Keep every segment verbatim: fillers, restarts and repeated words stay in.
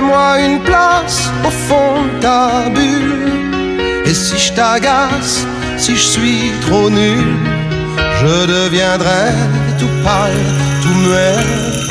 Fais-moi une place au fond de ta bulle. Et si je t'agace, si je suis trop nul, je deviendrai tout pâle, tout muet.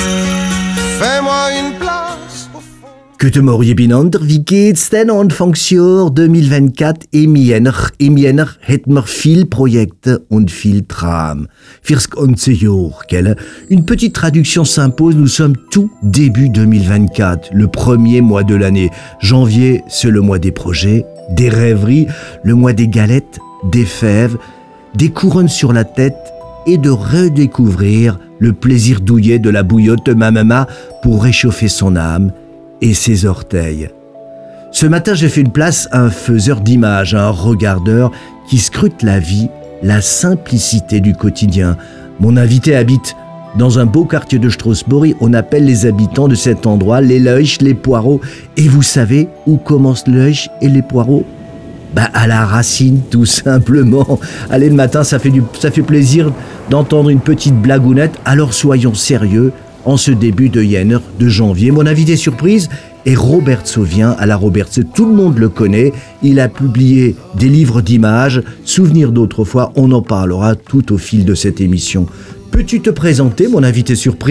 Fais-moi une place au fond. Goedemorgen binander, wie geht's denn Anfang Jahr zwanzig vierentwintig im Jänner? Im Jänner hätten wir viel Projekte und viel Tram. Fürs ganze Jahr, gell? Une petite traduction s'impose, nous sommes tout début deux mille vingt-quatre, le premier mois de l'année. Janvier, c'est le mois des projets, des rêveries, le mois des galettes, des fèves, des couronnes sur la tête et de redécouvrir le plaisir douillet de la bouillotte de ma maman pour réchauffer son âme et ses orteils. Ce matin, j'ai fait une place à un faiseur d'images, à un regardeur qui scrute la vie, la simplicité du quotidien. Mon invité habite dans un beau quartier de Strasbourg. On appelle les habitants de cet endroit les Leuch, les poireaux. Et vous savez où commencent Leuch et les poireaux ? Bah à la racine, tout simplement. Allez, le matin, ça fait, du, ça fait plaisir d'entendre une petite blagounette. Alors soyons sérieux en ce début de Jänner, de janvier. Mon invité surprise est Robert Sauvien à la Robertse. Tout le monde le connaît. Il a publié des livres d'images, souvenirs d'autrefois. On en parlera tout au fil de cette émission. Peux-tu te présenter, mon invité surprise ?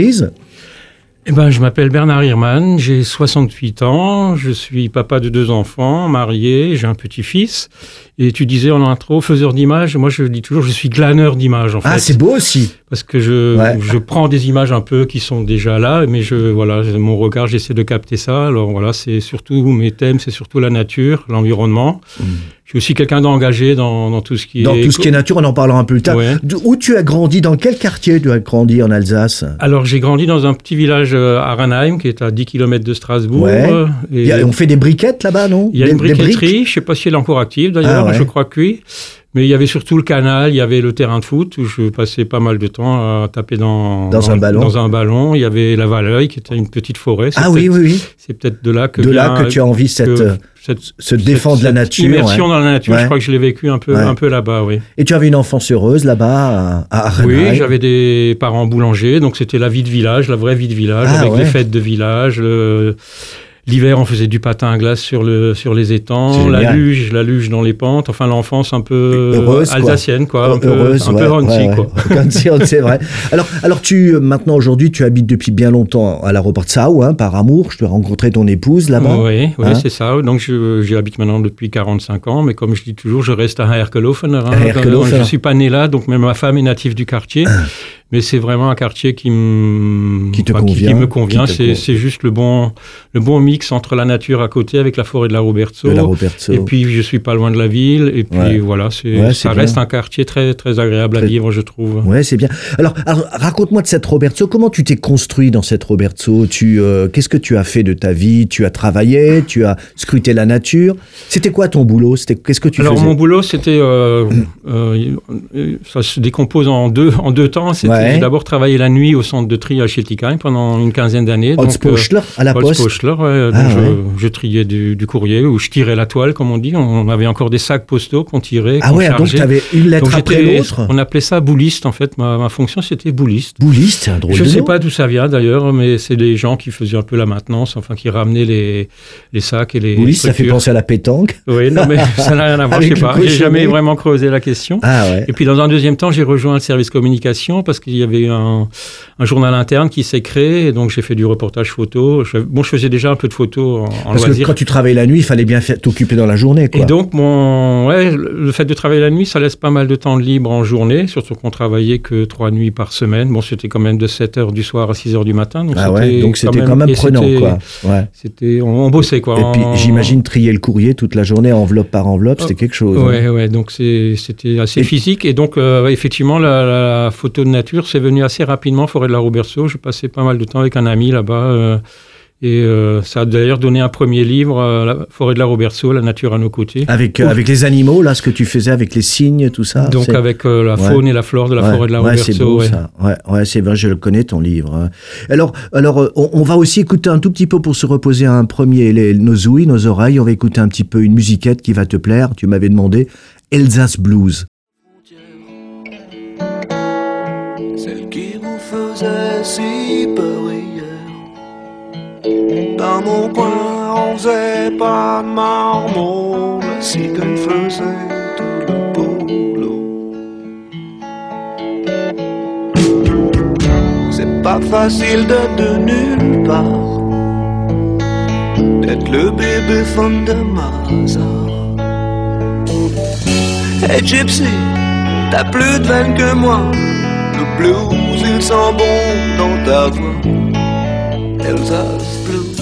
Eh ben, je m'appelle Bernard Hirman, j'ai soixante-huit ans, je suis papa de deux enfants, marié, j'ai un petit-fils. Et tu disais en intro, faiseur d'images. Moi, je dis toujours, je suis glaneur d'images, en fait. Ah, c'est beau aussi. Parce que je, ouais. je prends des images un peu qui sont déjà là, mais je, voilà, mon regard, j'essaie de capter ça. Alors voilà, c'est surtout mes thèmes, c'est surtout la nature, l'environnement. Mmh. Je suis aussi quelqu'un d'engagé dans, dans tout ce qui dans est... Dans tout ce qui est nature, on en parlera un peu plus tard. Ouais. Où tu as grandi? Dans quel quartier tu as grandi en Alsace? Alors, j'ai grandi dans un petit village à Ranheim, qui est à dix kilomètres de Strasbourg. Ouais. Et y a, on fait des briquettes là-bas, non? Il y a des, une briqueterie, je ne sais pas si elle est encore active d'ailleurs, ah ouais. Je crois que oui. Mais il y avait surtout le canal, il y avait le terrain de foot où je passais pas mal de temps à taper dans, dans, dans, un, ballon. dans un ballon. Il y avait la Valeuil qui était une petite forêt. C'est ah oui, oui, oui. C'est peut-être de là que de vient, là que tu as envie cette, que, cette, se défendre de la nature. Immersion ouais. dans la nature, ouais. Je crois que je l'ai vécu un peu, ouais. un peu là-bas, oui. Et tu avais une enfance heureuse là-bas à, à Ranheim? Oui, j'avais des parents boulangers, donc c'était la vie de village, la vraie vie de village, ah, avec ouais. les fêtes de village. Le, L'hiver, on faisait du patin à glace sur, le, sur les étangs, la luge, la luge dans les pentes. Enfin, l'enfance un peu heureuse, alsacienne, quoi. quoi. Un peu, heureuse, un ouais, peu Hansi, ouais, quoi. Ouais. C'est vrai. Alors, alors tu, maintenant, aujourd'hui, tu habites depuis bien longtemps à la Robertsau, hein, par amour. Je te rencontré ton épouse là-bas. Oui, oui hein? C'est ça. Donc, je, j'habite maintenant depuis quarante-cinq ans. Mais comme je dis toujours, je reste à Herkelhofen. Hein. Je ne suis pas né là, donc même ma femme est native du quartier. Mais c'est vraiment un quartier qui, m... qui, te enfin, convient, qui, qui me convient. Qui c'est, convient. c'est juste le bon, le bon mix entre la nature à côté avec la forêt de la Robertsau. De la Robertsau. Et puis, je suis pas loin de la ville. Et puis, ouais. voilà, c'est, ouais, ça c'est reste bien. un quartier très, très agréable très... à vivre, je trouve. Ouais, c'est bien. Alors, alors, raconte-moi de cette Robertsau. Comment tu t'es construit dans cette Robertsau? Tu, euh, qu'est-ce que tu as fait de ta vie? Tu as travaillé? Tu as scruté la nature? C'était quoi ton boulot? C'était, qu'est-ce que tu alors, faisais? Alors, mon boulot, c'était... Euh, euh, ça se décompose en deux, en deux temps. C'était, ouais. J'ai d'abord travaillé la nuit au centre de tri à Schiltigheim pendant une quinzaine d'années. Holzposchler, euh, à la poste. Holzposchler, ouais. Ah, je, ouais. je triais du, du courrier ou je tirais la toile, comme on dit. On avait encore des sacs postaux qu'on tirait, ah qu'on ouais, chargeait. donc tu avais une lettre donc, après l'autre. On appelait ça bouliste, en fait. Ma, ma fonction, c'était bouliste. Bouliste, c'est un drôle je de Je ne sais nom. pas d'où ça vient, d'ailleurs, mais c'est des gens qui faisaient un peu la maintenance, enfin, qui ramenaient les, les sacs et les bouliste, structures. Ça fait penser à la pétanque. Oui, non, mais ça n'a rien à voir, je ne sais pas. J'ai jamais vraiment creusé la question. Ah ouais. Et puis, dans un deuxième temps, j'ai rejoint le service communication parce qu'il y avait un, un journal interne qui s'est créé, et donc j'ai fait du reportage photo. Je, bon, je faisais déjà un peu de photo en, en Parce loisir. que quand tu travaillais la nuit, il fallait bien faire, t'occuper dans la journée, quoi. Et donc, mon, ouais, le fait de travailler la nuit, ça laisse pas mal de temps libre en journée, surtout qu'on travaillait que trois nuits par semaine. Bon, c'était quand même de sept heures du soir à six heures du matin. Donc ah c'était ouais, donc c'était quand même, quand même prenant, c'était, quoi. Ouais. C'était, on, on bossait, quoi. Et en, puis, j'imagine trier le courrier toute la journée, enveloppe par enveloppe, c'était quelque chose. Ouais, hein. ouais, donc c'est, c'était assez et physique. Et donc, euh, effectivement, la, la photo de nature, c'est venu assez rapidement, forêt de la Robertsau. Je passais pas mal de temps avec un ami là-bas. Euh, et euh, ça a d'ailleurs donné un premier livre, euh, la forêt de la Robertsau, la nature à nos côtés. Avec, euh, avec les animaux, là, ce que tu faisais avec les cygnes, tout ça. Donc c'est... avec euh, la faune ouais. et la flore de la ouais. forêt de la ouais, Robertsau. C'est beau, ouais. ça. Ouais, ouais, c'est vrai, je le connais, ton livre. Alors, alors on, on va aussi écouter un tout petit peu pour se reposer un premier, les, nos ouïes, nos oreilles. On va écouter un petit peu une musiquette qui va te plaire. Tu m'avais demandé Elsace Blues. Celle qui vous faisait si peur hier Dans mon coin, on faisait pas de marmots, la cigogne faisait tout le boulot. C'est pas facile de de nulle part d'être le bébé femme de Mazar. Hey Gypsy, t'as plus de veine que moi. Le blues, il sent bon dans ta voix. Elsa's Blues.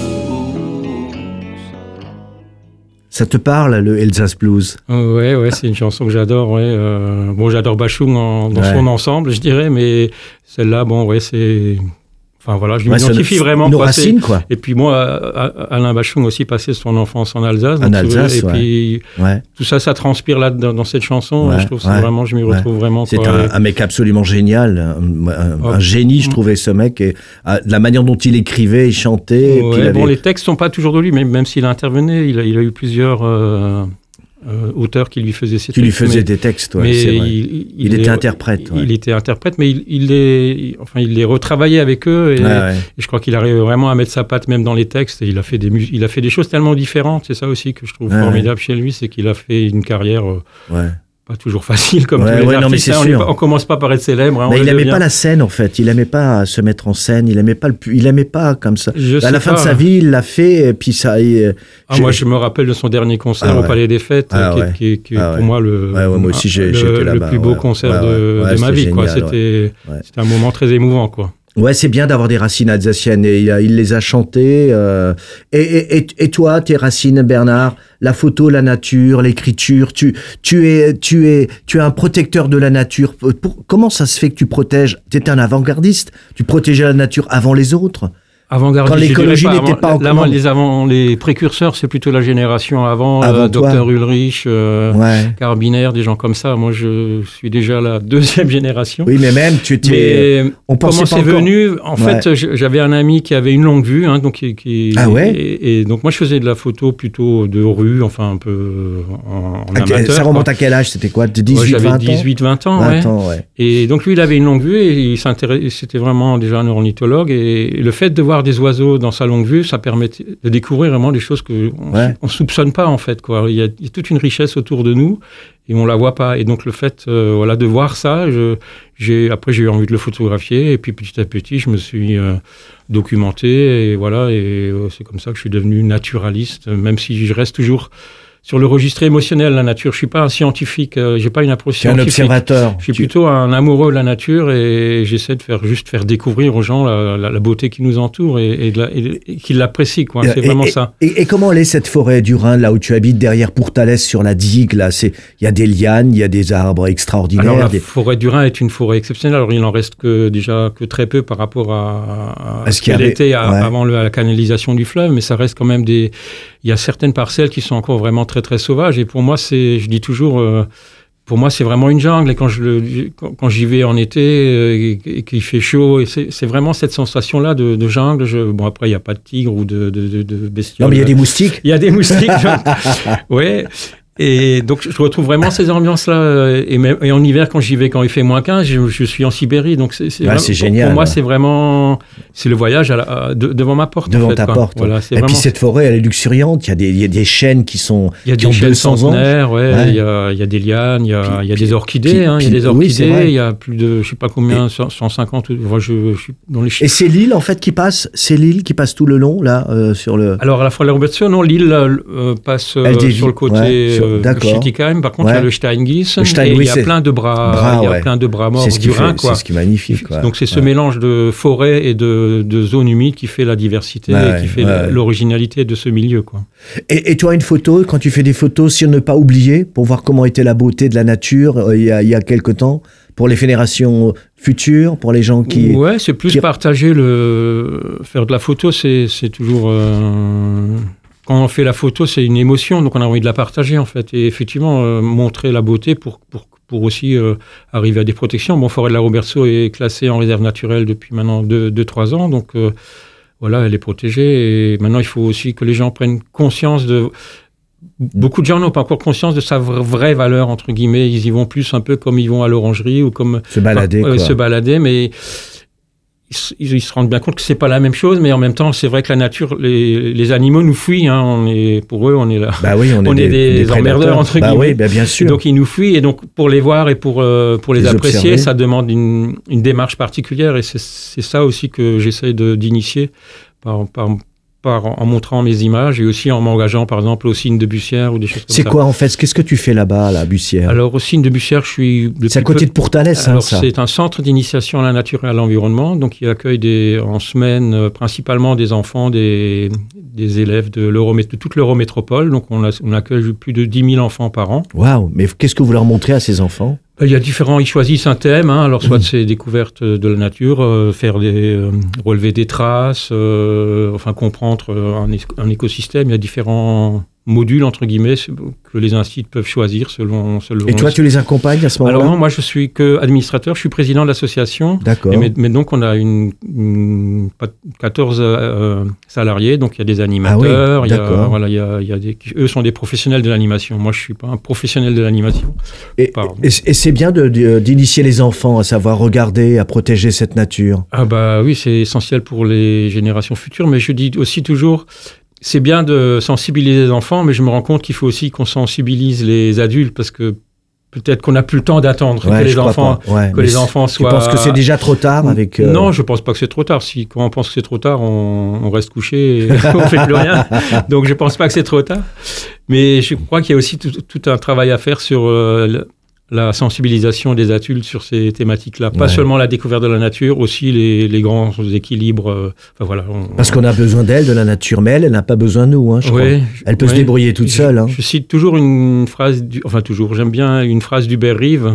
Ça te parle, le Elsa's Blues? Euh, ouais, ouais, c'est une chanson que j'adore. Ouais. Euh, bon, j'adore Bashung en, dans ouais. son ensemble, je dirais, mais celle-là, bon, ouais, c'est... Enfin voilà, je m'identifie ouais, vraiment. Nos racines, quoi. Et puis moi, Alain Bashung aussi passé son enfance en Alsace. En Alsace, et ouais. puis ouais. tout ça, ça transpire là dans, dans cette chanson. Ouais, je trouve ouais, que vraiment, je m'y retrouve ouais. vraiment. C'est quoi. un, un mec absolument génial, un, un, oh. un génie, je trouvais ce mec. Et, euh, la manière dont il écrivait, il chantait. Ouais, et puis il avait... Bon, les textes sont pas toujours de lui, mais même s'il intervenait, il a, il a eu plusieurs. Euh, Euh, auteur qui lui faisait ses qui textes. lui faisait mais, des textes, ouais, mais c'est vrai. Il, il, il il était est, interprète. Il, ouais. il était interprète, mais il, il les, enfin, il les retravaillait avec eux et, ouais, ouais. et je crois qu'il arrive vraiment à mettre sa patte même dans les textes. Et il a fait des, il a fait des choses tellement différentes. C'est ça aussi que je trouve ouais, formidable ouais. chez lui, c'est qu'il a fait une carrière. Euh, ouais. Pas toujours facile comme ouais, tous les ouais, artistes. non, mais c'est on, sûr. Est, on commence pas par être célèbre. Hein, mais il aimait devient. pas la scène en fait. Il aimait pas se mettre en scène. Il aimait pas le. Il aimait pas comme ça. Je à la fin pas. de sa vie, il l'a fait et puis ça. Il, ah, moi, je me rappelle de son dernier concert ah, au ouais. Palais des Fêtes, ah, qui, ouais. qui, qui est ah, pour ouais. moi le, ouais, ouais, moi aussi, j'ai, le, j'ai été le là-bas, plus beau ouais. concert ouais, de, ouais, de ma vie. Génial, quoi. C'était, ouais. c'était un moment très émouvant, quoi. Ouais, c'est bien d'avoir des racines alsaciennes et il, il les a chantées. Euh, et, et, et toi, tes racines, Bernard, la photo, la nature, l'écriture, tu, tu, es, tu, es, tu es un protecteur de la nature. Pour, comment ça se fait que tu protèges? Tu étais un avant-gardiste, tu protégeais la nature avant les autres? Avant-gardiste, quand l'écologie pas, n'était pas avant, encore... Les, avant, les précurseurs, c'est plutôt la génération avant, avant euh, docteur Ulrich, euh, ouais. Carbinaire, des gens comme ça. Moi, je suis déjà la deuxième génération. Oui, mais même, tu étais... Mais on comment c'est encore... venu? En ouais. fait, j'avais un ami qui avait une longue vue. Hein, donc qui, qui, ah ouais et, et donc, moi, je faisais de la photo plutôt de rue, enfin, un peu en, en okay, amateur. Ça remonte quoi. À quel âge? C'était quoi? dix-huit, ouais, vingt ans? J'avais dix-huit, vingt ans, vingt ouais. ans, ouais. Et donc, lui, il avait une longue vue et il s'intéressait, c'était vraiment déjà un ornithologue. Et le fait de voir des oiseaux dans sa longue vue, ça permettait de découvrir vraiment des choses qu'on ouais. ne soupçonne pas, en fait, quoi. Il y, a, il y a toute une richesse autour de nous et on ne la voit pas. Et donc, le fait euh, voilà, de voir ça, je, j'ai, après, j'ai eu envie de le photographier. Et puis, petit à petit, je me suis euh, documenté. Et voilà, et euh, c'est comme ça que je suis devenu naturaliste, même si je reste toujours... Sur le registre émotionnel, la nature, je suis pas un scientifique, euh, j'ai pas une approche tu es scientifique. un observateur. Je suis tu... plutôt un amoureux de la nature et j'essaie de faire juste faire découvrir aux gens la, la, la beauté qui nous entoure et, et, la, et, et qu'ils l'apprécient, quoi. C'est et, vraiment et, ça. Et, et comment elle est cette forêt du Rhin, là où tu habites, derrière Pourtalès, sur la digue, là, c'est, il y a des lianes, il y a des arbres extraordinaires. Alors la des... forêt du Rhin est une forêt exceptionnelle. Alors il en reste que déjà que très peu par rapport à, à, à ce qu'elle avait... était à, ouais. avant le, la canalisation du fleuve, mais ça reste quand même des. Il y a certaines parcelles qui sont encore vraiment très très sauvages. Et pour moi, c'est, je dis toujours, euh, pour moi, c'est vraiment une jungle. Et quand je le, quand, quand j'y vais en été euh, et, et qu'il fait chaud, et c'est, c'est vraiment cette sensation-là de, de jungle. Je, bon après, il n'y a pas de tigres ou de, de, de, de bestioles. Non, mais il y a des moustiques. Il y a des moustiques. Ouais. Et donc, je retrouve vraiment ces ambiances-là. Et, même, et en hiver, quand j'y vais, quand il fait moins quinze, je, je suis en Sibérie. Donc, c'est, c'est, ouais, vraiment, c'est pour, génial. Pour moi, ouais. c'est vraiment... C'est le voyage à la, à, de, devant ma porte. Devant en fait, ta quoi. porte. Voilà, c'est et vraiment... puis, cette forêt, elle est luxuriante. Il y a des, il y a des chênes qui sont... Il y a qui des chênes centenaires, ans. ouais. ouais. Il, y a, il y a des lianes, il y a, puis, il y a puis, des orchidées. Puis, hein, il y a des orchidées. Oui, il y a plus de, je ne sais pas combien, et, cent cinquante. Moi, je, je suis dans les chiffres. Et c'est l'île, en fait, qui passe C'est l'île qui passe tout le long, là, euh, sur le... Alors, à la fois, la Robertsio, non, l'île euh, passe euh, sur le côté ouais, sur, euh, de Schiltigheim. Par contre, ouais. il y a le Steingies. Le Stein, et oui, il y a plein de bras, bras il y a ouais. plein de bras morts c'est ce du Rhin, fait, quoi. C'est ce qui est magnifique, quoi. Donc, c'est ce ouais. mélange de forêt et de, de zones humides qui fait la diversité ouais, et qui fait ouais. l'originalité de ce milieu, quoi. Et, et toi, une photo, quand tu fais des photos, si on ne pas oublier, pour voir comment était la beauté de la nature euh, il, y a, il y a quelque temps, pour les générations futures, pour les gens qui... Ouais, c'est plus qui... partager le... Faire de la photo, c'est, c'est toujours... Euh... Quand on fait la photo, c'est une émotion, donc on a envie de la partager, en fait. Et effectivement, euh, montrer la beauté pour, pour, pour aussi euh, arriver à des protections. Bon, Forêt de la Robertsau est classée en réserve naturelle depuis maintenant deux trois ans, donc euh, voilà, elle est protégée. Et maintenant, il faut aussi que les gens prennent conscience de... Beaucoup de gens n'ont pas encore conscience de sa vraie valeur, entre guillemets. Ils y vont plus un peu comme ils vont à l'orangerie ou comme... Se balader, euh, quoi. Se balader, mais... ils, ils se rendent bien compte que c'est pas la même chose, mais en même temps, c'est vrai que la nature, les, les animaux nous fuient. Hein, on est, pour eux, on est là. Bah oui, on est, on est des, des, des emmerdeurs entre bah guillemets. Oui, bah bien sûr. Donc ils nous fuient, et donc pour les voir et pour euh, pour les, les apprécier, observer. Ça demande une, une démarche particulière, et c'est, c'est ça aussi que j'essaie de, d'initier par, par Par, en montrant mes images, et aussi en m'engageant par exemple au Signe de Bussière ou des choses comme c'est ça. C'est quoi en fait? Qu'est-ce que tu fais là-bas à la Bussière? Alors au Signe de Bussière, je suis... C'est à côté peu... de Pourtalès, hein, ça. C'est un centre d'initiation à la nature et à l'environnement, donc il accueille des, en semaine euh, principalement des enfants, des, des élèves de, l'Euromé... de toute l'Eurométropole, donc on, a, on accueille plus de dix mille enfants par an. Waouh! Mais qu'est-ce que vous leur montrez à ces enfants? Il y a différents, ils choisissent un thème, hein, alors soit mmh. c'est découverte de la nature, euh, faire des, euh, relever des traces, euh, enfin comprendre un, un écosystème. Il y a différents modules, entre guillemets, que les instituts peuvent choisir selon... selon et toi, tu les accompagnes à ce moment-là? Alors non, moi je suis que administrateur, je suis président de l'association. D'accord. Mais, mais donc on a une, une quatorze euh, salariés, donc il y a des animateurs, ah oui, il y a, voilà, il y a, il y a des, eux sont des professionnels de l'animation. Moi je ne suis pas un professionnel de l'animation. Et, et, et c'est bien de, de, d'initier les enfants à savoir regarder, à protéger cette nature. Ah bah oui, c'est essentiel pour les générations futures, mais je dis aussi toujours... C'est bien de sensibiliser les enfants, mais je me rends compte qu'il faut aussi qu'on sensibilise les adultes, parce que peut-être qu'on n'a plus le temps d'attendre ouais, que, les enfants, ouais, que les enfants soient... Tu penses que c'est déjà trop tard avec... Euh... Non, je ne pense pas que c'est trop tard. Si, quand on pense que c'est trop tard, on, on reste couché et on ne fait plus rien. Donc, je ne pense pas que c'est trop tard. Mais je crois qu'il y a aussi tout, tout un travail à faire sur... Euh, la sensibilisation des adultes sur ces thématiques-là. Pas ouais. seulement la découverte de la nature, aussi les, les grands équilibres. Euh, enfin, voilà, on, Parce qu'on a besoin d'elle, de la nature, mais elle, elle n'a pas besoin de nous, hein, je ouais, crois. Elle peut ouais, se débrouiller toute je, seule. Hein. Je cite toujours une phrase, du, enfin toujours, j'aime bien une phrase d'Hubert Reeves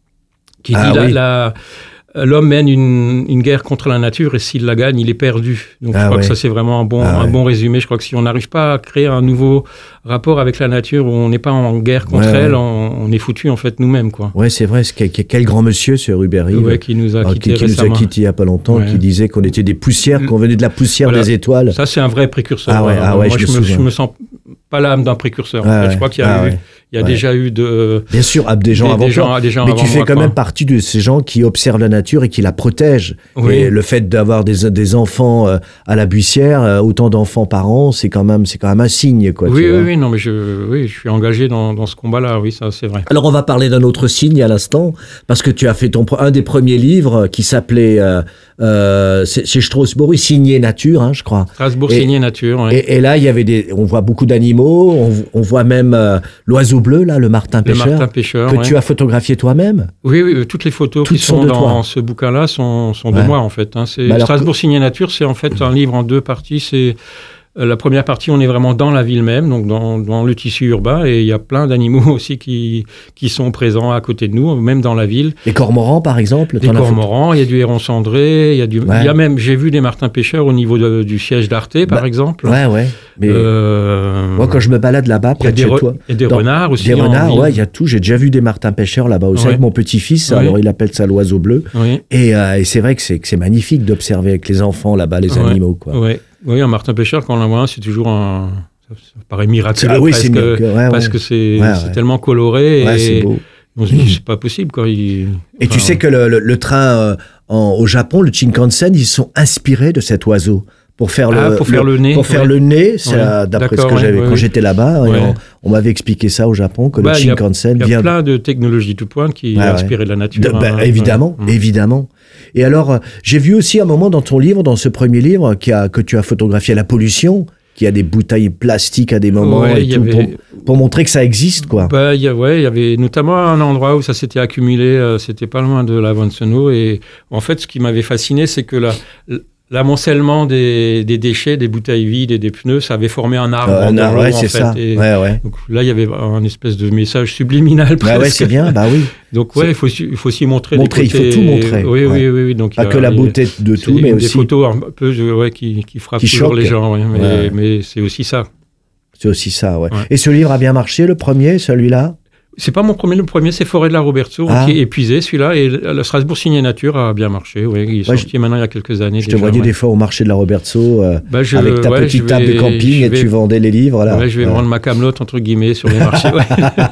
qui ah, dit oui. la, la, l'homme mène une, une guerre contre la nature et s'il la gagne, il est perdu. Donc ah, je crois ouais. que ça c'est vraiment un bon, ah, un ouais. bon résumé. Je crois que si on n'arrive pas à créer un nouveau rapport avec la nature où on n'est pas en guerre contre ouais, elle, ouais. On, on est foutu en fait nous-mêmes, quoi. Ouais, c'est vrai. C'est, quel grand monsieur ce Hubert Reeves, ouais, qui nous a quittés qui, qui récemment. nous a quittés il y a pas longtemps, ouais. qui disait qu'on était des poussières, qu'on venait de la poussière voilà. des étoiles. Ça c'est un vrai précurseur. Ah ouais, ah ouais, moi je, je, me me, je me sens pas l'âme d'un précurseur. Ah en fait. ouais. Je crois qu'il y a, ah eu, ouais. il y a ouais. déjà eu de... Bien sûr, des gens des, avant des toi. Gens, des gens mais avant tu fais moi, quand quoi. même partie de ces gens qui observent la nature et qui la protègent. Oui. Et le fait d'avoir des, des enfants euh, à la Bussière, euh, autant d'enfants par an, c'est quand même, c'est quand même un signe, quoi. Oui, tu oui, vois. oui, non, mais je, oui, je suis engagé dans, dans ce combat-là, oui, ça, c'est vrai. Alors, on va parler d'un autre signe à l'instant, parce que tu as fait ton, un des premiers livres qui s'appelait, euh, euh, c'est, c'est Strasbourg, Signé Nature, hein, je crois. Strasbourg, Signé Nature, oui. Et, et là, il y avait des, on voit beaucoup d'animaux, on, on voit même euh, l'oiseau bleu, là, le martin pêcheur. Le martin pêcheur, que ouais. tu as photographié toi-même. Oui, oui, toutes les photos toutes qui sont, sont dans ce bouquin-là sont, sont de ouais. moi, en fait. Hein. C'est, bah alors, Strasbourg, Signé Nature, c'est en fait un livre en deux parties. C'est la première partie, on est vraiment dans la ville même, donc dans, dans le tissu urbain, et il y a plein d'animaux aussi qui, qui sont présents à côté de nous, même dans la ville. Les cormorans, par exemple. Les cormorans, il y a du héron cendré, il y a du, ouais. il y a même, j'ai vu des martins pêcheurs au niveau de, du siège d'Arte, par bah, exemple. Ouais, ouais. Mais euh, moi, quand je me balade là-bas, près de chez re- toi, il y a des dans, renards aussi. Des renards, ouais, il y a tout. J'ai déjà vu des martins pêcheurs là-bas aussi ouais. avec mon petit-fils. Ouais. Alors, il appelle ça l'oiseau bleu. Ouais. Et, euh, et c'est vrai que c'est, que c'est magnifique d'observer avec les enfants là-bas les ouais. animaux, quoi. Ouais. Oui, un martin pêcheur, quand on l'en voit un, c'est toujours un... Ça paraît miraculeux, ah oui, presque, c'est mieux que... ouais, parce ouais. que c'est, ouais, c'est ouais. tellement coloré. Ouais, et c'est beau. On se dit, c'est pas possible, quoi. Il... Et enfin, tu sais que le, le, le train euh, en, au Japon, le Shinkansen, ils sont inspirés de cet oiseau. Pour faire ah, le, pour faire le, le nez. Pour faire ouais. le nez, c'est ouais. d'après D'accord, ce que j'avais ouais, quand ouais. j'étais là-bas. Ouais. On, on m'avait expliqué ça au Japon, que bah, le Shinkansen vient... Il y a vient... plein de technologies tout pointe qui ah, est inspirées ouais. de la nature. De, bah, hein, évidemment, ouais. évidemment. Et alors, j'ai vu aussi un moment dans ton livre, dans ce premier livre, qui a, que tu as photographié la pollution, qui a des bouteilles plastiques à des moments ouais, et tout, avait... pour, pour montrer que ça existe, quoi. Bah, y a, ouais, il y avait notamment un endroit où ça s'était accumulé, euh, c'était pas loin de l'Avancenau, et en fait, ce qui m'avait fasciné, c'est que la... l'amoncellement des, des déchets, des bouteilles vides et des pneus, ça avait formé un arbre. Euh, en non, l'eau, ouais, en c'est fait. ça. Et ouais, ouais. Donc là, il y avait un espèce de message subliminal presque. Bah ouais, c'est bien, bah oui. Donc ouais, il faut, il faut aussi montrer, montrer les côtés. Il faut tout montrer. Oui, ouais. oui, oui, oui. Donc, pas que la beauté de tout, mais des aussi... des photos un peu ouais, qui, qui frappent qui toujours choquent. les gens. Ouais, mais, ouais. mais c'est aussi ça. C'est aussi ça, ouais. ouais. Et ce livre a bien marché, le premier, celui-là? C'est pas mon premier, le premier c'est Forêt de la Roberto, ah. qui est épuisé celui-là, et le Strasbourg Signé Nature a bien marché, oui, il est ouais, sorti je, maintenant il y a quelques années. Je déjà, te voyais ouais. des fois au marché de la Roberto, euh, bah je, avec ta ouais, petite vais, table de camping et vais, tu vendais les livres. Là. Ouais, je vais ouais. vendre ma camelote entre guillemets sur les marchés. Ouais.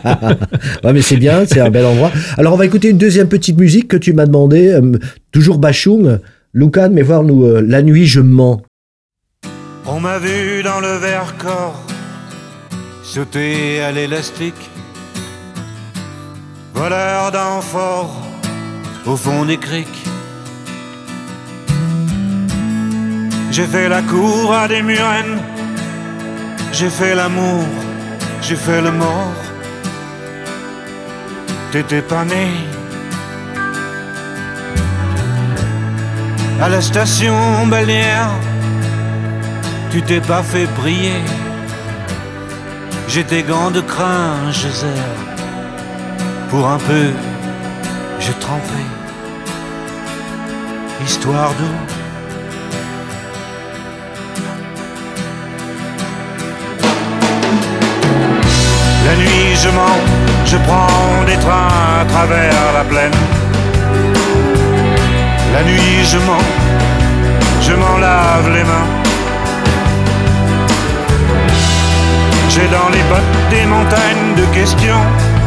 ouais, mais c'est bien, c'est un bel endroit. Alors on va écouter une deuxième petite musique que tu m'as demandé, euh, toujours Bachung. Lucan, mais voir nous euh, La nuit je mens. On m'a vu dans le Vercors sauter à l'élastique, voleur d'amphores au fond des criques. J'ai fait la cour à des murennes, j'ai fait l'amour, j'ai fait le mort. T'étais pas né. À la station balnéaire, tu t'es pas fait prier. J'ai tes gants de crin, je serre. Pour un peu, j'ai trempé. Histoire d'eau. La nuit je mens, je prends des trains à travers la plaine. La nuit je mens, je m'en lave les mains. J'ai dans les bottes des montagnes de questions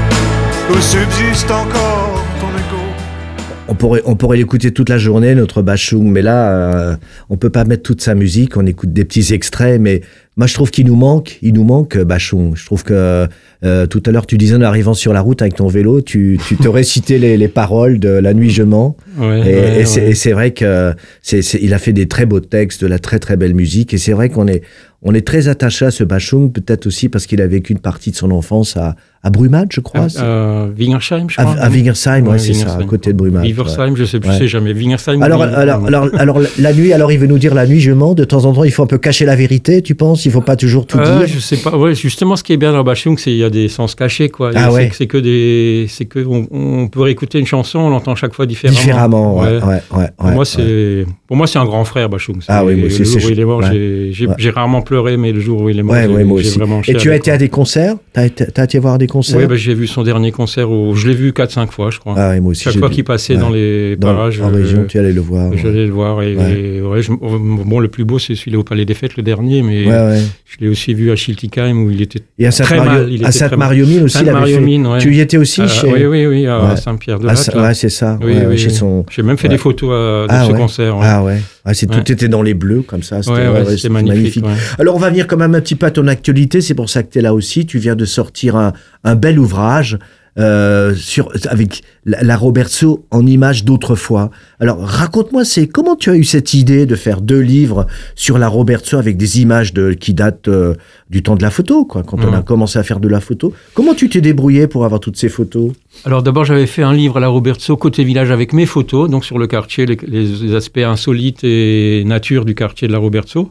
où subsiste encore ton écho. On pourrait, on pourrait l'écouter toute la journée, notre Bashung, mais là, euh, on peut pas mettre toute sa musique, on écoute des petits extraits, mais moi je trouve qu'il nous manque, il nous manque Bashung. Je trouve que euh, tout à l'heure tu disais en arrivant sur la route avec ton vélo, tu, tu te récitais les, les paroles de La nuit je mens. Ouais, et, ouais, et, c'est, ouais. et c'est vrai que c'est, c'est, il a fait des très beaux textes, de la très très belle musique, et c'est vrai qu'on est, on est très attaché à ce Bashung, peut-être aussi parce qu'il a vécu une partie de son enfance à, à Brumath, je crois. À, à Wingersheim, je à, crois. à Wingersheim, ouais, Ouais, c'est ça, à côté de Brumath. Wiversheim, ouais. je sais plus, Ouais. c'est jamais. Wingersheim. Alors, ou alors, alors, alors, la nuit, alors il veut nous dire la nuit je mens, de temps en temps il faut un peu cacher la vérité, tu penses? Il faut pas toujours tout Euh, dire? je sais pas. Ouais, justement, ce qui est bien dans Bashung, c'est qu'il y a des sens cachés, quoi. Ah c'est, ouais. c'est que des, c'est que on, on peut réécouter une chanson, on l'entend chaque fois différemment. Différemment, ouais, Ouais. ouais, ouais. Pour ouais, moi, ouais. c'est, pour moi, c'est un grand frère, Bashung. C'est Ah oui, moi le aussi, jour c'est- où il est mort, ouais. j'ai, j'ai, Ouais. j'ai rarement pleuré, mais le jour où il est mort, Ouais, j'ai, ouais, moi j'ai aussi. vraiment Et chialé, tu as quoi. été à des concerts? T'as été, t'as été voir des concerts? Oui, bah, j'ai vu son dernier concert, au, je l'ai vu quatre cinq fois, je crois. Ah oui, moi aussi. Chaque j'ai fois vu. qu'il passait Ouais. dans les Dans- parages, en euh, région, tu allais le voir. Ouais, j'allais le voir. Et, Ouais. et, ouais, je- bon, le plus beau, c'est celui-là au Palais des Fêtes, le dernier, mais ouais. ouais. je l'ai aussi vu à Schiltigheim où il était Et à très mal. Il Sainte-Mario, à était très Sainte-Mario-Mine aussi, il avait fait. Sainte-Mario-Mine, ouais. Tu y étais aussi Euh, chez. Oui, oui, oui, à Ouais. Saint-Pierre-de-Latte. Ah, ça- là. ouais, c'est ça. Oui, ouais, oui, chez oui. son. J'ai même fait Ouais. des photos euh, de Ah ce ouais. concert. Ouais. Ah ouais. Ouais, c'est Ouais. tout était dans les bleus comme ça. C'était, Ouais, ouais, ouais, c'était c'était magnifique. ouais. Alors on va venir quand même un petit peu à ton actualité. C'est pour ça que tu es là aussi. Tu viens de sortir un, un bel ouvrage. Euh, sur, avec la, la Robertso en images d'autrefois. Alors, raconte-moi, c'est comment tu as eu cette idée de faire deux livres sur la Robertso avec des images de, qui datent euh, du temps de la photo, quoi, quand on Ouais. a commencé à faire de la photo. Comment tu t'es débrouillé pour avoir toutes ces photos? Alors d'abord, j'avais fait un livre à la Robertso, côté village, avec mes photos, donc sur le quartier, les, les aspects insolites et nature du quartier de la Robertso.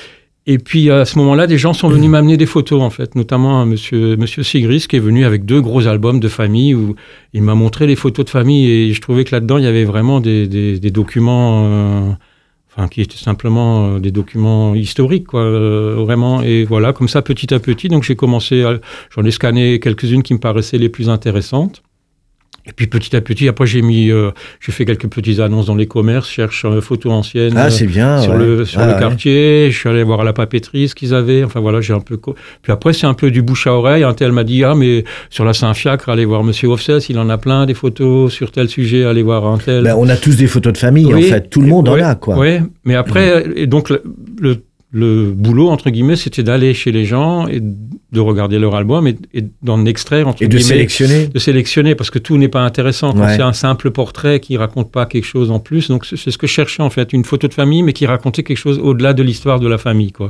Et puis à ce moment-là, des gens sont venus m'amener des photos, en fait, notamment un monsieur, monsieur Sigris qui est venu avec deux gros albums de famille où il m'a montré les photos de famille et je trouvais que là-dedans, il y avait vraiment des, des, des documents, euh, enfin, qui étaient simplement euh, des documents historiques, quoi, euh, vraiment. Et voilà, comme ça, petit à petit, donc j'ai commencé, à, j'en ai scanné quelques-unes qui me paraissaient les plus intéressantes. Et puis petit à petit, après j'ai mis, euh, j'ai fait quelques petites annonces dans les commerces, cherche euh, photos anciennes Ah, euh, c'est bien. sur ouais. le sur Ah, le ouais. quartier. Je suis allé voir à la papeterie ce qu'ils avaient. Enfin voilà, j'ai un peu. Co- Puis après c'est un peu du bouche à oreille. Un tel m'a dit ah mais sur la Saint-Fiacre, allez voir Monsieur Hofsès, il en a plein des photos sur tel sujet, allez voir un tel. Ben, on a tous des photos de famille, Oui, en fait. Tout le monde ouais, en a, quoi. Ouais, mais après et donc le, le le boulot, entre guillemets, c'était d'aller chez les gens et de regarder leur album et, et d'en extraire, entre Et de guillemets, sélectionner. de sélectionner, parce que tout n'est pas intéressant. Quand Ouais. c'est un simple portrait qui raconte pas quelque chose en plus, donc c'est, c'est ce que je cherchais, en fait, une photo de famille, mais qui racontait quelque chose au-delà de l'histoire de la famille, quoi.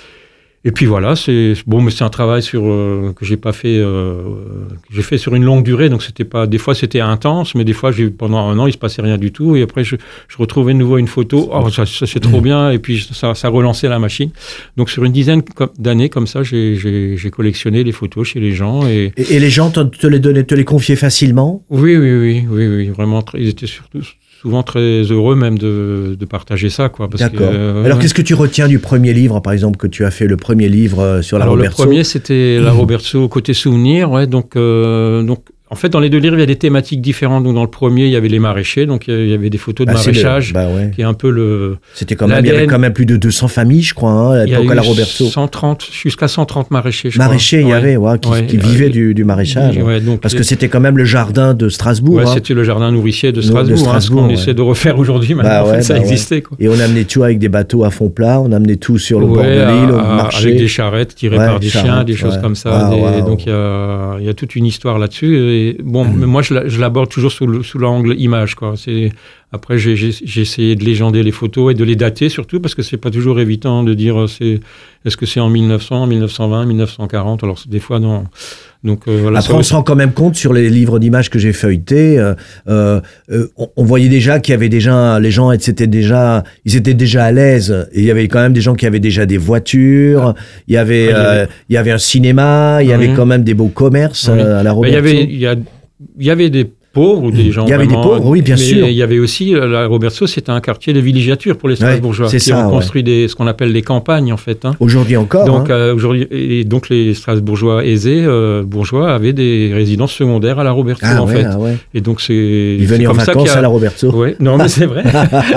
Et puis voilà, c'est bon, mais c'est un travail sur euh, que j'ai pas fait, euh, que j'ai fait sur une longue durée, donc c'était pas. Des fois c'était intense, mais des fois j'ai pendant un an il se passait rien du tout, et après je, je retrouvais de nouveau une photo, oh ça, ça c'est trop bien, et puis ça, ça relançait la machine. Donc sur une dizaine co- d'années comme ça, j'ai, j'ai, j'ai collectionné les photos chez les gens et Et, et les gens te, te les donnaient, te les confiaient facilement? oui, oui, oui, oui, oui, vraiment, très- ils étaient surtout souvent très heureux même de, de partager ça, quoi. Parce D'accord. Que, euh, Alors, ouais. qu'est-ce que tu retiens du premier livre, par exemple, que tu as fait, le premier livre euh, sur la Alors, le Robertso? premier, c'était la Robertso côté souvenir, ouais, donc, euh, donc, En fait, dans les deux livres, il y a des thématiques différentes. Donc, dans le premier, il y avait les maraîchers, donc il y avait des photos de Ah, c'est maraîchage, le- bah ouais. qui est un peu le... C'était quand même, il y avait l'A D N. quand même plus de deux cents familles, je crois, hein, à Il y a l'époque à la eu Roberto. cent trente, jusqu'à cent trente maraîchers, je Maraîchers, il y crois. avait, ouais, qui, Ouais, qui euh, vivaient et- du, du maraîchage. Ouais, donc, Parce et- que c'était quand même le jardin de Strasbourg. Ouais, hein. c'était le jardin nourricier de De Strasbourg, Strasbourg, hein, ce qu'on ouais. essaie de refaire aujourd'hui. Maintenant, Bah en fait, ouais, ça bah ouais. existait. Quoi. Et on amenait tout avec des bateaux à fond plat, on amenait tout sur le bord Ouais, de l'île, on à- marchait. avec des charrettes tirées Ouais, par des chiens, charrettes, des choses ouais. comme ça. Waouh, des- waouh. Donc il y a, il y a toute une histoire là-dessus. Et bon, mais moi je, la- je l'aborde toujours sous, le- sous l'angle image. Quoi. C'est, après, j'ai, j'ai, j'ai essayé de légender les photos et de les dater surtout parce que c'est pas toujours évident de dire euh, c'est, est-ce que c'est en mille neuf cents, mille neuf cent vingt, mille neuf cent quarante. Alors c'est des fois non. Donc, euh, voilà, Après, ça- on se rend quand même compte sur les livres d'images que j'ai feuilletés, euh, euh, euh, on, on voyait déjà qu'il y avait déjà les gens, étaient déjà, ils étaient déjà à l'aise. Et il y avait quand même des gens qui avaient déjà des voitures. Il y avait, Ah, il y avait- euh, il y avait un cinéma. Il y avait Oui. quand même des beaux commerces Oui. euh, à la Ben, il Roberto. y avait, il y a, il y avait des pauvres ou des gens Il y avait des vraiment- pauvres, oui, bien mais sûr. il y avait aussi euh, la Roberto, c'était un quartier de villégiature pour les Strasbourgeois c'est qui ça, ont ouais. construit des, ce qu'on appelle les campagnes en fait. Hein. Aujourd'hui encore. Donc hein. euh, aujourd'hui, et donc les Strasbourgeois aisés, euh, bourgeois, avaient des résidences secondaires à la Roberto ah en ouais, fait. ah ouais. Et donc c'est Ils c'est venaient en comme ça vacances qu'il y a- à la Roberto. Ouais, non mais c'est vrai,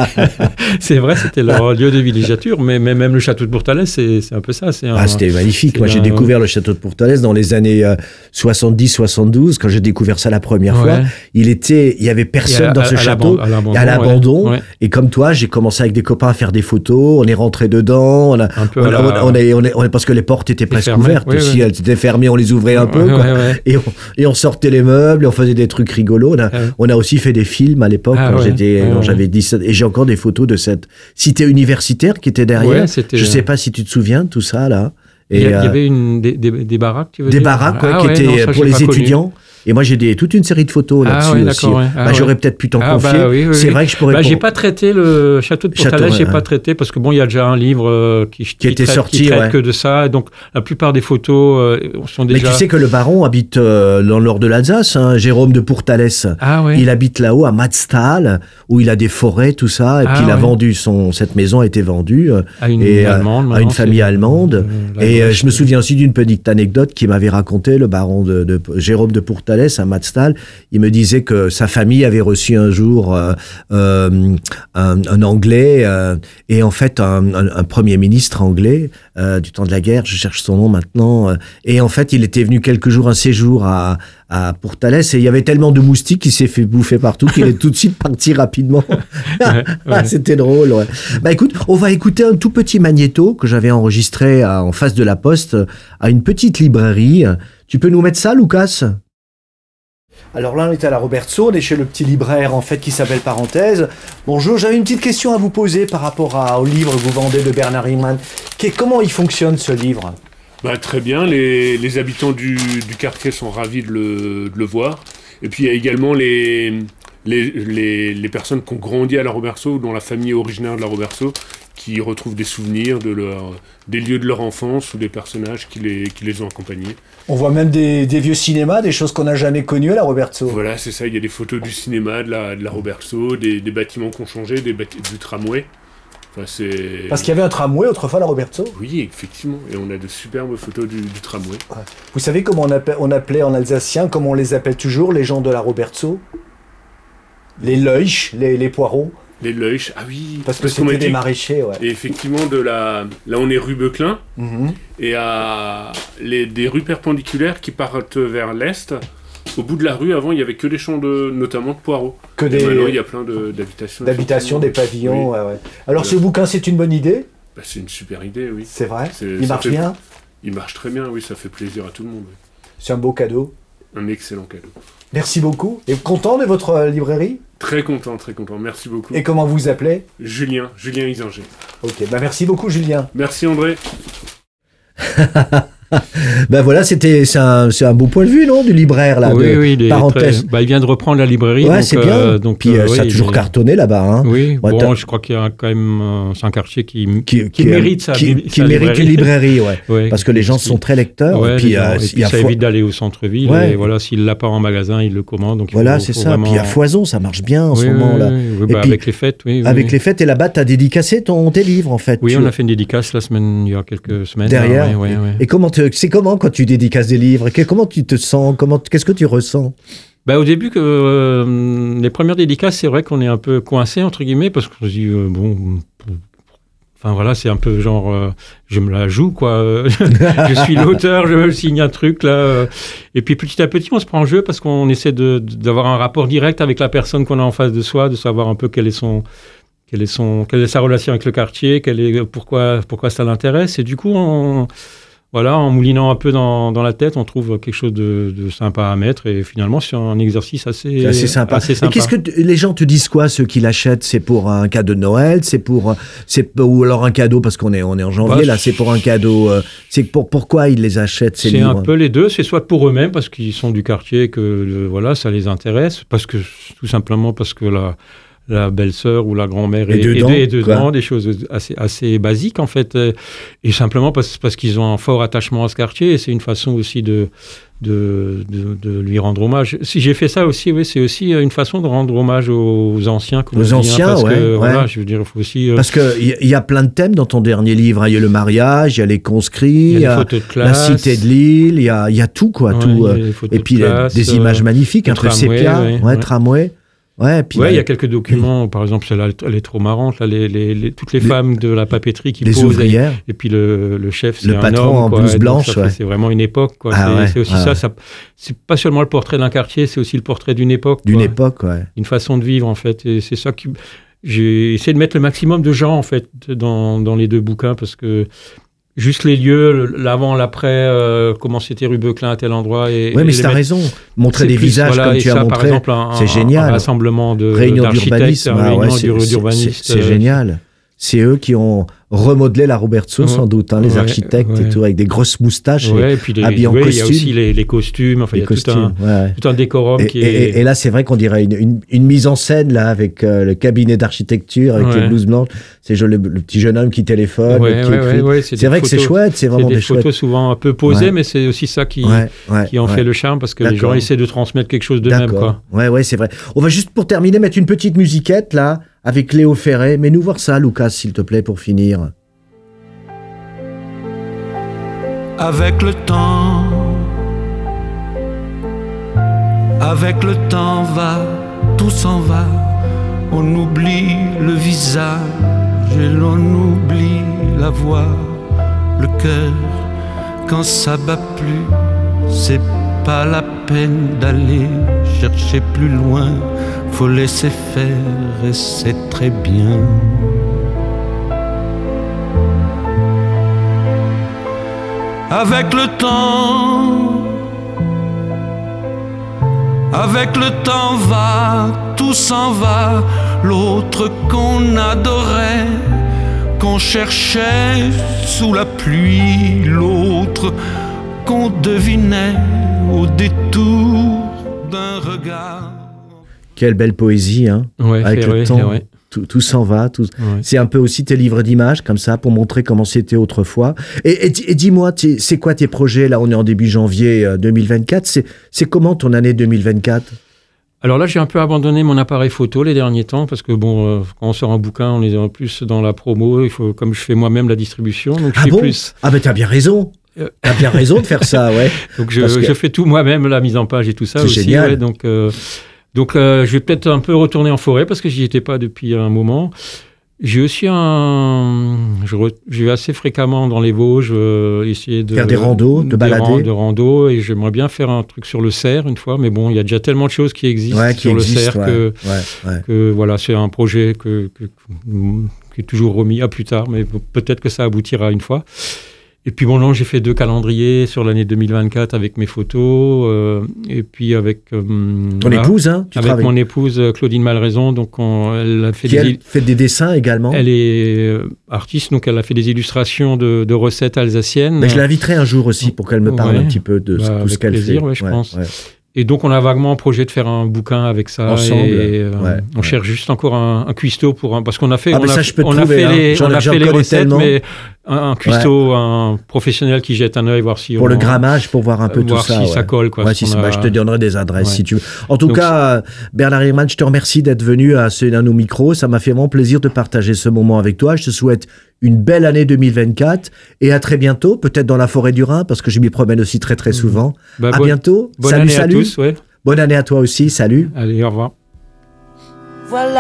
c'est vrai, c'était leur lieu de villégiature. Mais, mais même le château de Pourtalès, c'est c'est un peu ça. C'est un, Ah, c'était magnifique. c'est Moi, j'ai un- découvert le château de Pourtalès dans les années euh, soixante-dix soixante-douze, quand j'ai découvert ça la première fois. Ouais. Il était, il y avait personne Et à- dans à- ce à château. l'abandon- à l'abandon, Et à l'abandon. ouais, ouais. Et comme toi, j'ai commencé avec des copains à faire des photos. On est rentré dedans. On a, Un peu on, à a- la- on, est- on est- on est- parce que les portes étaient presque fermées, ouvertes oui, aussi. oui. Elles étaient fermées, on les ouvrait un peu. Ouais, quoi. ouais, ouais. Et, on, et on sortait les meubles, et on faisait des trucs rigolos. On a, Ah ouais. on a aussi fait des films à l'époque Ah quand ouais, j'étais, ouais, quand ouais. j'avais dix-sept. Et j'ai encore des photos de cette cité universitaire qui était derrière. Ouais, c'était- Je sais pas si tu te souviens de tout ça là. Il y, a- Et, il y euh, avait une, des, des, des baraques, tu veux des dire baraques ouais, Ah qui ouais, étaient non, ça, pour j'ai les pas connu. étudiants. Et moi, j'ai des, toute une série de photos Ah là-dessus ouais, aussi. d'accord, ouais. Ah Bah, ouais. j'aurais peut-être pu t'en Ah, confier. bah, oui, oui, c'est oui. vrai que je pourrais Bah, pas- j'ai pas traité le château de Château, Pourtalès, j'ai ouais. pas traité parce que bon, il y a déjà un livre euh, qui, qui, était traite, sorti, qui traite ouais. que de ça. Et donc, la plupart des photos euh, sont Mais déjà. tu sais que le baron habite euh, dans le nord de l'Alsace, hein, Jérôme de Pourtalès. Ah ouais. Il habite là-haut à Matztal, où il a des forêts, tout ça. Et Ah puis il a ouais. vendu son. Cette maison a été vendue euh, À une et, euh, allemande. à maintenant, une famille c'est- allemande. euh, la Et euh, Grèce. je me souviens aussi d'une petite anecdote qu'il m'avait raconté le baron de, de Jérôme de Pourtalès à Matztal. Il me disait que sa famille avait reçu un jour euh, euh, un, un Anglais euh, et en fait un, un, un premier ministre anglais euh, du temps de la guerre. Je cherche son nom maintenant. euh, et en fait, il était venu quelques jours un séjour à, à Pourtalès et il y avait tellement de moustiques qu'il s'est fait bouffer partout qu'il est tout de suite parti rapidement. Ouais, ouais. C'était drôle. Ouais. Bah écoute, on va écouter un tout petit magnéto que j'avais enregistré à- en face de la poste à une petite librairie. Tu peux nous mettre ça, Lucas? Alors là, on est à la Roberto, on est chez le petit libraire en fait qui s'appelle Parenthèse. Bonjour, j'avais une petite question à vous poser par rapport à- au livre que vous vendez de Bernard Herrmann. Qu'est- Comment il fonctionne ce livre? Bah, très bien, les, les habitants du, du quartier sont ravis de le, de le voir. Et puis il y a également les, les, les, les personnes qui ont grandi à la Roberto, dont la famille est originaire de la Roberto, qui retrouvent des souvenirs de leur, des lieux de leur enfance ou des personnages qui les, qui les ont accompagnés. On voit même des, des vieux cinémas, des choses qu'on n'a jamais connues à la Roberto. Voilà, c'est ça, il y a des photos du cinéma, de la, de la Roberto, des, des bâtiments qui ont changé, des bâti- du tramway. Enfin, c'est... Parce qu'il y avait un tramway autrefois à la Roberto. Oui, effectivement, et on a de superbes photos du, du tramway. Vous savez comment on appelait, on appelait en alsacien, comme on les appelle toujours, les gens de la Roberto? Les leuches, les, les poireaux. Les Leuches, ah oui, Parce que qu'on m'a c'était des dit- maraîchers, ouais. Et effectivement, de la... là on est rue Beuclin, Mhm. et à les... des rues perpendiculaires qui partent vers l'est. Au bout de la rue, avant, il n'y avait que des champs, de... notamment de poireaux. Que Et des maintenant, il y a plein de... d'habitations. d'habitations, des effectivement. pavillons, Oui. ouais, ouais. Alors Voilà. ce bouquin, c'est une bonne idée? Bah, c'est une super idée, oui. C'est vrai? C'est- Il ça marche fait- bien? Il marche très bien, oui, ça fait plaisir à tout le monde. oui. C'est un beau cadeau. Un excellent cadeau. Merci beaucoup. Et content de votre euh, librairie? Très content, très content. Merci beaucoup. Et comment vous appelez? Julien, Julien Isinger. Ok, bah merci beaucoup Julien. Merci André. Ben voilà, c'était c'est un, c'est un beau point de vue, non, du libraire là. Oui, de oui, il est parenthèse. très- bah, il vient de reprendre la librairie. Ouais, donc, c'est bien. euh, donc, Puis euh, euh, ça a oui, toujours il est- cartonné là-bas. Hein. Oui, Ouais, bon, t'as- je crois qu'il y a quand même, euh, c'est un quartier qui, Qui, qui mérite sa, qui, li- qui sa mérite une librairie, ouais. Ouais. Parce que les gens Parce sont qu'il- très lecteurs. Ouais, et puis, les gens- euh, et il puis y a ça fo- évite d'aller au centre-ville. Ouais. Et voilà, s'il l'a pas en magasin, il le commande. Donc il Voilà, faut- c'est faut ça. vraiment- Puis il y a Foison, ça marche bien en Oui, ce oui, moment-là. oui, oui, Et bah, puis, avec les fêtes, oui. oui, Avec oui. les fêtes, et là-bas, tu as dédicacé ton, tes livres en fait. Oui, Tu- on a fait une dédicace la semaine, il y a quelques semaines. derrière. là, ouais, ouais, ouais. Et comment te- c'est comment quand tu dédicaces des livres? Que- Comment tu te sens? Comment, qu'est-ce que tu ressens? Bah, au début, que, euh, les premières dédicaces, c'est vrai qu'on est un peu coincé, entre guillemets, parce qu'on se dit, euh, bon, enfin voilà, c'est un peu genre, euh, je me la joue, quoi. Je suis l'auteur, je me signe un truc, là. euh. Et puis petit à petit, on se prend en jeu parce qu'on essaie de, de- d'avoir un rapport direct avec la personne qu'on a en face de soi, de savoir un peu quel est son, quel est son, quelle est sa relation avec le quartier, quel est, pourquoi, pourquoi ça l'intéresse. Et du coup, on, voilà, en moulinant un peu dans, dans la tête, on trouve quelque chose de, de sympa à mettre. Et finalement, c'est un exercice assez, C'est assez sympa. assez Et sympa. qu'est-ce que t- les gens te disent quoi, ceux qui l'achètent? C'est pour un cadeau de Noël? C'est pour, euh, c'est ou alors un cadeau parce qu'on est, on est en janvier, Bah, là, c'est pour un cadeau. euh, c'est pour, pourquoi ils les achètent, ces C'est livres? un peu les deux. C'est soit pour eux-mêmes, parce qu'ils sont du quartier, que euh, voilà, ça les intéresse. Parce que, tout simplement parce que la, la belle-sœur ou la grand-mère Et est, dedans, est, est dedans, quoi. des choses assez, assez basiques, en fait. euh, Et simplement parce, parce qu'ils ont un fort attachement à ce quartier. Et c'est une façon aussi de, de, de, de lui rendre hommage. Si j'ai fait ça aussi, oui, c'est aussi une façon de rendre hommage aux anciens. comme Aux on dit, hein, anciens, parce ouais, que, ouais. voilà, je veux dire, il faut aussi... euh, Parce qu'il y, y a plein de thèmes dans ton dernier livre. hein. Il y a le mariage, il y a les conscrits, il il y y a a des photos de la classe. cité de Lille, il y a, il y a tout, quoi. Ouais, tout, il y a euh, des photos et puis de euh, classe, des euh, images magnifiques, un le truc tramway, sépia, ouais, ouais, ouais. tramway. Ouais, et puis Ouais, là, il y a quelques documents, par exemple, celle-là, elle est trop marrante, là, les, les, les- toutes les, Les- femmes de la papeterie qui les posent, et, ouvrières. et puis le, le chef, c'est Le un patron homme, en quoi, blouse et donc blanche, ça fait- ouais. c'est vraiment une époque, quoi. Ah c'est ouais, c'est aussi ah ça, ouais. ça, c'est pas seulement le portrait d'un quartier, c'est aussi le portrait d'une époque, D'une quoi. époque, ouais. Une façon de vivre, en fait, et c'est ça qui... J'ai essayé de mettre le maximum de gens, en fait, dans, dans les deux bouquins, parce que juste les lieux, l'avant, l'après, euh, comment c'était rue Beuclin à tel endroit. Et, Ouais, mais et les t'as mettre- raison. Montrer c'est des plus, visages voilà, comme et tu ça, as par montré, exemple, un, c'est un- génial. Un rassemblement de, Réunion d'architectes, d'urbanisme, un ah ouais, réunion c'est- d'ur- c'est- d'urbanistes. c'est c'est euh, génial. C'est eux qui ont remodelé la Robertso, Ouais, sans doute, hein, les ouais, architectes et ouais. tout, avec des grosses moustaches Ouais, et et puis les, habillés en ouais, il y a costume. aussi les, les costumes, enfin, les il y a tout costumes. un, ouais. tout un décorum Et, qui et- est... et là, c'est vrai qu'on dirait une, une- une mise en scène là avec euh, le cabinet d'architecture, avec Ouais. les blouses blanches. C'est joli, le, le petit jeune homme qui téléphone, Ouais, le petit ouais, écrit. ouais, ouais, c'est des vrai que c'est photos- chouette, c'est c'est vraiment des des, photos chouettes. souvent un peu posées, Ouais. mais c'est aussi ça qui, Ouais, ouais, qui en ouais. fait le charme, parce que les D'accord. gens essaient de transmettre quelque chose d'eux-mêmes, D'accord. quoi. Ouais, ouais, c'est vrai. On va juste pour terminer mettre une petite musiquette là avec Léo Ferré. Mais nous voir ça, Lucas, s'il te plaît, pour finir. Avec le temps, avec le temps va, tout s'en va, on oublie le visage et l'on oublie la voix, le cœur, quand ça bat plus, c'est pas la peine d'aller chercher plus loin, faut laisser faire et c'est très bien. Avec le temps, avec le temps va, tout s'en va, l'autre qu'on adorait, qu'on cherchait sous la pluie, l'autre qu'on devinait au détour d'un regard. Quelle belle poésie, hein. Ouais, Avec Ferré, le temps, ouais. tout, tout s'en va. Tout... Ouais. C'est un peu aussi tes livres d'images, comme ça, pour montrer comment c'était autrefois. Et, et, di- et dis-moi, t'es- c'est quoi tes projets? Là, on est en début janvier euh, deux mille vingt-quatre. C'est, c'est comment ton année deux mille vingt-quatre? Alors là, j'ai un peu abandonné mon appareil photo les derniers temps, parce que bon, euh, quand on sort un bouquin, on est en plus dans la promo, il faut, comme je fais moi-même la distribution, donc je Ah suis bon? plus... Ah ben t'as bien raison. Euh. T'as bien raison de faire ça, ouais. Donc je, Parce que- je fais tout moi-même, la mise en page et tout ça C'est aussi. génial. Ouais, donc euh, donc euh, je vais peut-être un peu retourner en forêt parce que j'y étais pas depuis un moment. J'ai aussi un, je, re- je vais assez fréquemment dans les Vosges, euh, essayer de Faire des randos, de des balader. ran- de rando, et j'aimerais bien faire un truc sur le cerf une fois, mais bon, il y a déjà tellement de choses qui existent Ouais, qui sur existe, le cerf ouais. que, Ouais, ouais. que voilà, c'est un projet que, que- qui est toujours remis à plus tard, mais peut-être que ça aboutira une fois. Et puis bon, non, j'ai fait deux calendriers sur l'année deux mille vingt-quatre avec mes photos, euh, et puis avec euh, Ton voilà, épouse, hein, tu avec travailles. mon épouse euh, Claudine Malraison, donc on- elle a fait Qui des elle il- fait des dessins également. elle est euh, artiste, donc elle a fait des illustrations de, de recettes alsaciennes. Mais je l'inviterai un jour aussi pour qu'elle me parle Ouais. un petit peu de ce- Bah, tout ce avec qu'elle plaisir, fait. ouais, je pense. ouais. Et donc, on a vaguement un projet de faire un bouquin avec ça. Ensemble, Et, euh, ouais, on ouais. cherche juste encore un, un cuistot pour un, parce qu'on a fait, Ah, on mais a, ça, je peux te on a trouver, fait hein. les, J'en- on a j'en fait les connais recettes, tellement. mais un, un cuistot, ouais. un professionnel qui jette un œil, voir si... Pour on, le grammage, pour voir un peu voir tout ça. si ouais. ça colle. Quoi, ouais, si a... bah, je te donnerai des adresses ouais. si tu veux. En tout Donc, cas, Bernard Herrmann, je te remercie d'être venu à, ce, à nos micros. Ça m'a fait vraiment plaisir de partager ce moment avec toi. Je te souhaite une belle année deux mille vingt-quatre et à très bientôt, peut-être dans la forêt du Rhin, parce que je m'y promène aussi très très souvent. Bah, à bonne, bientôt. Bonne salut, année salut. à tous. Ouais. Bonne année à toi aussi. Salut. Allez, au revoir. Voilà,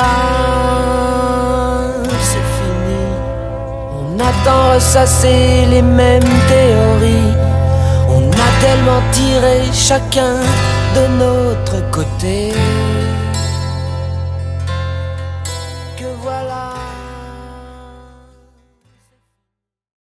c'est fini. On attend ressasser les mêmes théories. On a tellement tiré chacun de notre côté.